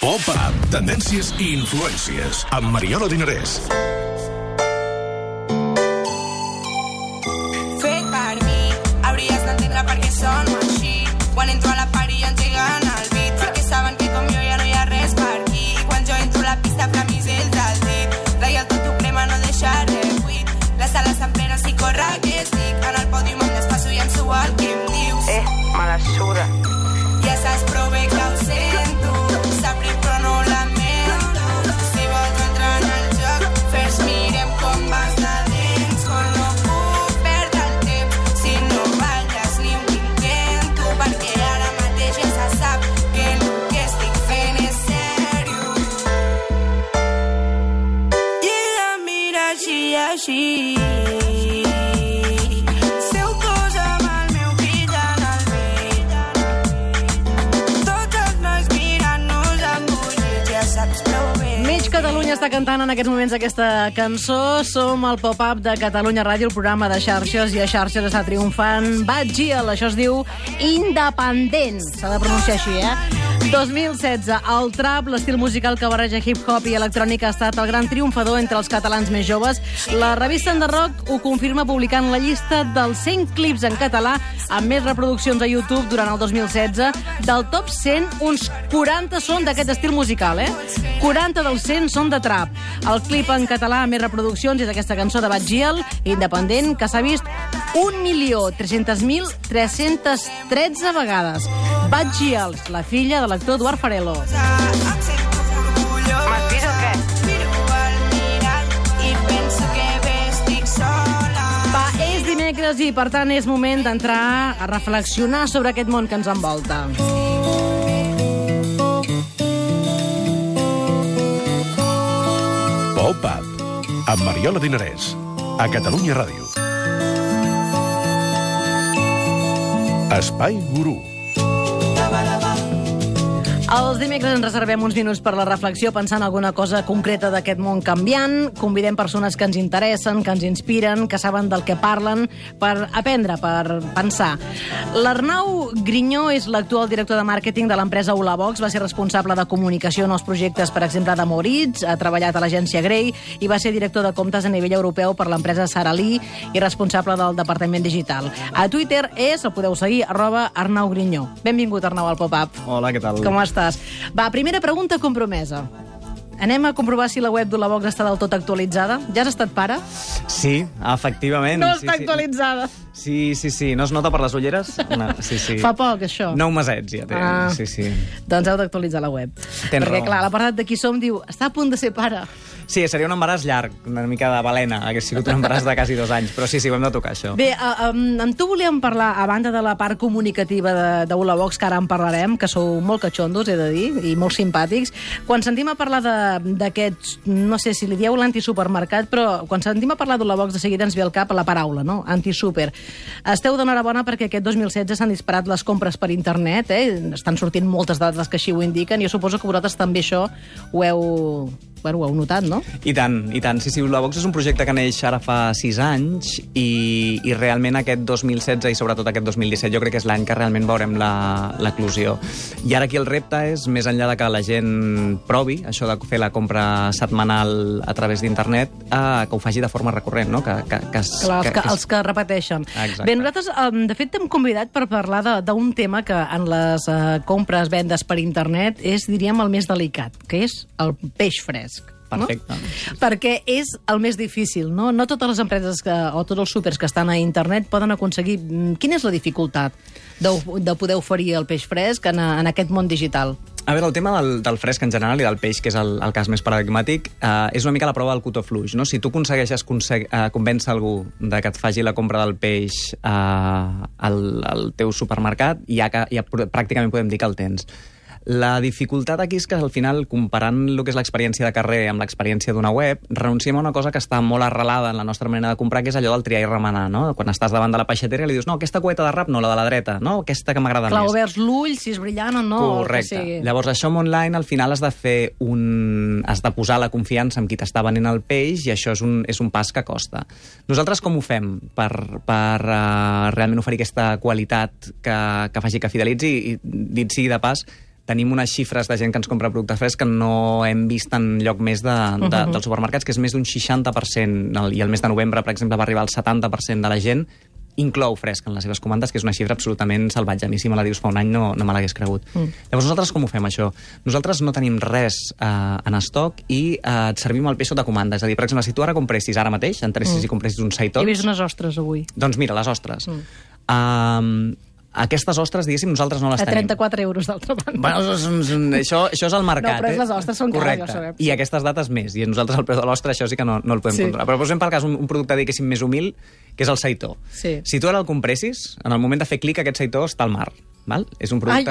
Pop-up, tendències i influències, amb Mariola Dinarès. Fet per mi, hauries d'entendre per què sono així. Quan entro a la party engeguen el beat, perquè saben que com jo ja no hi ha res per aquí. I quan jo entro a la pista flamisells al dit, deia el tot ho crema, no deixa res buit. La sala està en plena, si corre que estic en el pòdium, em despasso i enso el que em dius. Me la suda. Ja saps prou bé que ho sento, sap greu però no lamento. Si vols entrar en el joc, fes mirem com vas de dents. Com no puc perdre el temps si no balles ni ho intento, perquè ara mateix ja se sap que el que estic fent és seriós. I ella mira així, així. Catalunya està cantant en aquests moments aquesta cançó. Som al Pop-up de Catalunya Ràdio, el programa de xarxes, i a xarxes està triomfant Bad Gyal. Això es diu Independent. S'ha de pronunciar així, 2016. El trap, l'estil musical que barreja hip-hop i electrònica, ha estat el gran triomfador entre els catalans més joves. La revista Enderrock ho confirma publicant la llista dels 100 clips en català amb més reproduccions a YouTube durant el 2016. Del top 100, uns 40 són d'aquest estil musical, 40 dels 100 són de trap. El clip en català amb més reproduccions és aquesta cançó de Bad Gyal, Independent, que s'ha vist 1.300.313 vegades. Bad Gyal, la filla de l'actor Eduard Farelo. M'has vist o què? És dimecres i, per tant, és moment d'entrar a reflexionar sobre aquest món que ens envolta. Pop-up, amb Mariola Dinarès, a Catalunya Ràdio. Espai Gurú. Els dimecres ens reservem uns minuts per la reflexió, pensant en alguna cosa concreta d'aquest món canviant. Convidem persones que ens interessen, que ens inspiren, que saben del que parlen, per aprendre, per pensar. L'Arnau Grinyó és l'actual director de màrqueting de l'empresa Ulabox. Va ser responsable de comunicació en els projectes, per exemple, de Moritz, ha treballat a l'agència Grey i va ser director de comptes a nivell europeu per l'empresa Sara Lee i responsable del departament digital. A Twitter el podeu seguir, @Arnau Grinyó. Benvingut, Arnau, al Pop-up. Hola, què tal? Com estàs? Va, primera pregunta compromesa. Anem a comprovar si la web d'Ulabox està del tot actualitzada. Ja has estat pare? Sí, efectivament. No està actualitzada. Sí. No es nota per les ulleres? No, sí. Fa poc, això. 9 mesets ja té. Sí. Doncs heu d'actualitzar la web. Tens Perquè, raó. clar, l'apartat de Qui som diu està a punt de ser pare. Sí, seria un embaràs llarg, una mica de balena. Hagués sigut un embaràs de quasi 2 anys, però sí, ho hem de tocar, això. Bé, amb tu volíem parlar, a banda de la part comunicativa d'Ulabox, que ara en parlarem, que sou molt catxondos, he de dir, i molt simpàtics. Quan sentim a parlar d'aquests, no sé si li dieu l'antisupermercat, però quan sentim a parlar d'Ulabox, de seguida ens ve al cap la paraula, no? Antisuper. Esteu d'enhorabona perquè aquest 2016 s'han disparat les compres per internet, estan sortint moltes dades que així ho indiquen, i jo suposo que vosaltres també això ho heu notat, no? I tant. Sí, Ulabox és un projecte que neix ara fa 6 anys i realment aquest 2016 i sobretot aquest 2017 jo crec que és l'any que realment veurem l'eclosió. I ara aquí el repte és, més enllà de que la gent provi això de fer la compra setmanal a través d'internet, que ho faci de forma recurrent, no? Els que repeteixen. Exacte. Bé, nosaltres, de fet, t'hem convidat per parlar d'un tema que en les compres, vendes per internet és, diríem, el més delicat, que és el peix fresc. Perfecte. No? Perquè és el més difícil, no? No totes les empreses o tots els súpers que estan a internet poden aconseguir... Quina és la dificultat de poder oferir el peix fresc en aquest món digital? A veure, el tema del fresc en general i del peix, que és el cas més paradigmàtic, és una mica la prova del cotó fluix, no? Si tu aconsegueixes convèncer algú de que et faci la compra del peix al teu supermercat, ja pràcticament podem dir que el tens. La dificultat aquí és que al final, comparant el que és l'experiència de carrer amb l'experiència d'una web, renunciem a una cosa que està molt arrelada en la nostra manera de comprar, que és allò del triar i remenar, no? Quan estàs davant de la peixateria li dius, no, aquesta cueta de rap no, la de la dreta, no? Aquesta que m'agrada més. Clar, oberts l'ull, si és brillant o no. Correcte. Llavors, això amb online, al final has de posar la confiança en qui t'està venent el peix i això és un pas que costa. Nosaltres com ho fem per realment oferir aquesta qualitat que faci que fidelitzi? I dit sigui de pas, tenim unes xifres de gent que ens compra producte fresc que no hem vist en lloc més dels supermercats, que és més d'un 60%, i el mes de novembre, per exemple, va arribar al 70% de la gent inclou fresc en les seves comandes, que és una xifra absolutament salvatge. A mi, si me la dius fa un any, no me l'hagués cregut. Llavors, nosaltres com ho fem, això? Nosaltres no tenim res en estoc i et servim el peix sota comanda. És a dir, per exemple, si tu ara compressis ara mateix, entressis i compressis uns saitots... He vist unes ostres avui. Doncs mira, les ostres. Aquestes ostres, diguéssim, nosaltres no les tenim. A 34 euros, d'altra banda. Bueno, això és el mercat. No, però les ostres són cares, ja ho sabem. I aquestes dates més. I nosaltres el preu de l'ostra, això sí que no el podem controlar. Però posem pel cas un producte, diguéssim, més humil, que és el seitó. Sí. Si tu ara el compressis, en el moment de fer clic, aquest seitó està al mar. Val? És un producte...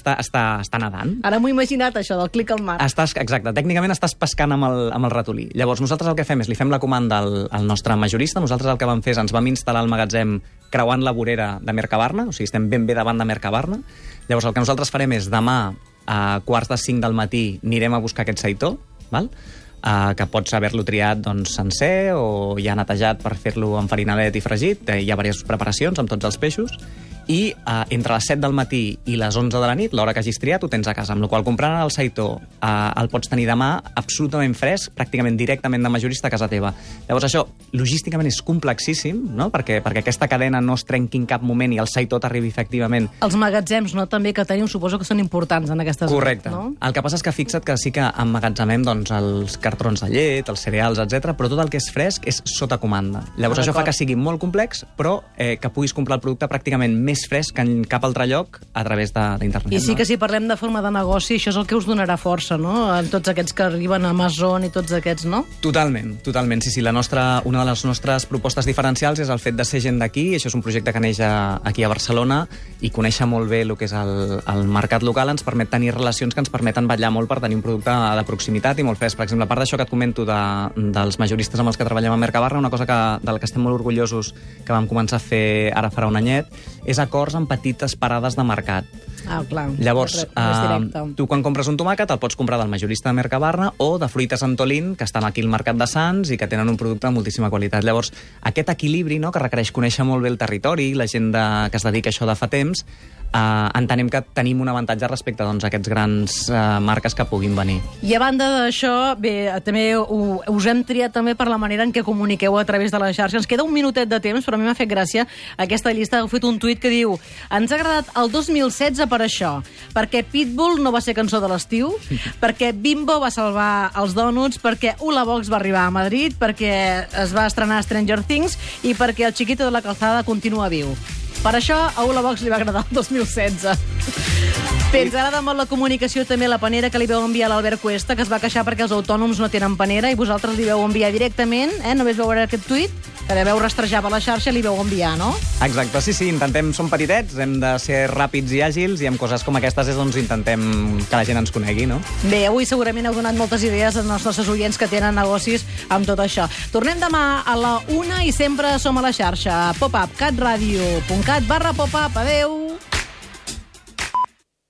Està nedant. Ara m'ho he imaginat, això, del clic al mar. Exacte. Tècnicament estàs pescant amb el ratolí. Llavors, nosaltres el que fem és li fem la comanda al nostre majorista. Nosaltres el que vam fer és ens vam instal·lar al magatzem creuant la vorera de Mercabarna, o sigui, estem ben bé davant de Mercabarna. Llavors, el que nosaltres farem és demà a 4:45 del matí anirem a buscar aquest seitó, val? Que pots haver-lo triat sencer o ja netejat per fer-lo amb farinalet i fregit. Hi ha diverses preparacions amb tots els peixos. I entre les 7 del matí i les 11 de la nit, l'hora que hagis triat, ho tens a casa. Amb la qual cosa, comprant el seitó, el pots tenir demà absolutament fresc, pràcticament directament de majorista a casa teva. Llavors, això, logísticament, és complexíssim, no? perquè aquesta cadena no es trenqui en cap moment i el seitó t'arribi efectivament. Els magatzems, no? També que tenim, suposo que són importants en aquestes... Correcte. No? El que passa és que fixa't que sí que emmagatzemem els cartrons de llet, els cereals, etc, però tot el que és fresc és sota comanda. Llavors, això fa que sigui molt complex, però que puguis comprar el producte pràcticament més fresc que en cap altre lloc a través d'internet. I sí que si parlem de forma de negoci, això és el que us donarà força, no? En tots aquests que arriben a Amazon i tots aquests, no? Totalment. Sí. Una de les nostres propostes diferencials és el fet de ser gent d'aquí. Això és un projecte que neix aquí a Barcelona i conèixer molt bé el que és el mercat local ens permet tenir relacions que ens permeten vetllar molt per tenir un producte de proximitat i molt fresc. Per exemple, a part d'això que et comento dels majoristes amb els que treballem a Mercabarna, una cosa de la que estem molt orgullosos que vam començar a fer ara farà un anyet, és acords amb petites parades de mercat. Clar. Llavors, tu quan compres un tomàquet el pots comprar del majorista de Mercabarna o de Fruites Antolín, que estan aquí al Mercat de Sants i que tenen un producte de moltíssima qualitat. Llavors, aquest equilibri, no?, que requereix conèixer molt bé el territori, la gent que es dedica a això de fa temps, entenem que tenim un avantatge respecte a aquests grans marques que puguin venir. I a banda d'això, bé, també us hem triat també per la manera en què comuniqueu a través de la xarxa. Ens queda un minutet de temps, però a mi m'ha fet gràcia aquesta llista. Heu fet un tuit que diu: ens ha agradat el 2016 per això, perquè Pitbull no va ser cançó de l'estiu, perquè Bimbo va salvar els dònuts, perquè Hula Box va arribar a Madrid, perquè es va estrenar Stranger Things i perquè el Chiquito de la Calzada continua viu. Per això a Hula Box li va agradar el 2016. Bé, ens agrada molt la comunicació, també la panera que li veu enviar a l'Albert Cuesta, que es va queixar perquè els autònoms no tenen panera i vosaltres li veu enviar directament, només veure aquest tuit, que deveu rastrejar per la xarxa, li veu enviar, no? Exacte, sí, som petitets, hem de ser ràpids i àgils i amb coses com aquestes és on intentem que la gent ens conegui, no? Bé, avui segurament heu donat moltes idees als nostres oients que tenen negocis amb tot això. Tornem demà a la 1 i sempre som a la xarxa. Popup, catradio.cat/popup. Adéu!